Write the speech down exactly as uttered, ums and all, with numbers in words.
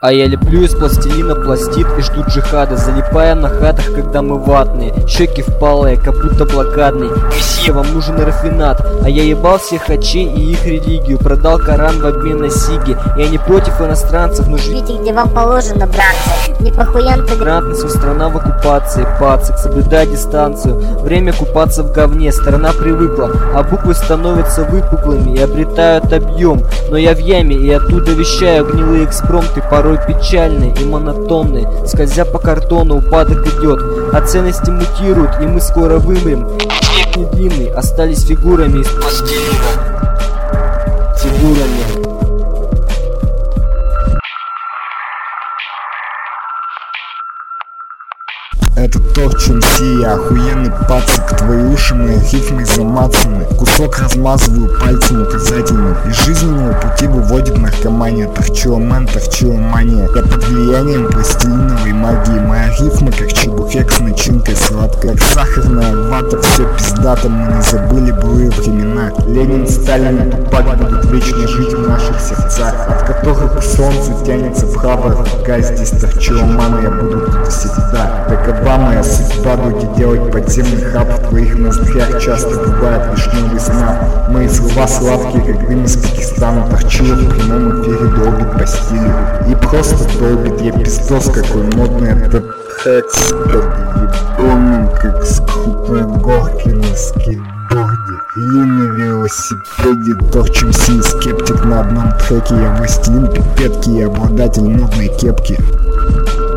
А я леплю из пластилина пластид и жду джихада, залипая на хатах, когда мы ватные, щеки впалые, как будто блокадный. Месье, вам нужен рафинат, а я ебал всех хачей и их религию, продал Коран в обмен на сиги. Я не против иностранцев, но живите где вам положено, братцы, не похуян толерантность, страна в оккупации, пацик, соблюдай дистанцию, время купаться в говне, страна привыкла, а буквы становятся выпуклыми и обретают объем, но я в яме и оттуда вещаю гнилые экспромты, порой печальные и монотонные, скользя по картону, упадок идет, а ценности мутируют, и мы скоро вымрем. Век не длинный, остались фигурами из пластилина. Фигурами. Это Торч эм си, я охуенный пацик, твои уши мои рифмой замацаны. Кусок размазываю пальцем указательным, из жизненного пути выводит наркомания. Торчиломен, торчиломания. Я под влиянием пластилиновой магии, моя рифма как чебурек с начинкой сладкой, как сахарная вата, все пиздато, мы не забыли былые времена. Ленин, Сталин и Тупак будут вечно жить в наших сердцах, от которых к солнцу тянется правая рука. Здесь торчиломан, я буду тут всегда. Такова моя судьба, дуги делать подземный хаб. В твоих ноздрях часто бывает вишневый снап. Мои слова сладкие, как дым из Пакистана. Торчила в прямом эфире долбит по стилю и просто долбит. Я пиздос какой модный, это хекс под ебоном, как скрутные горки на скейтборде или на велосипеде. Торч эм си, скептик на одном треке. Я властелин пипетки и обладатель модной кепки.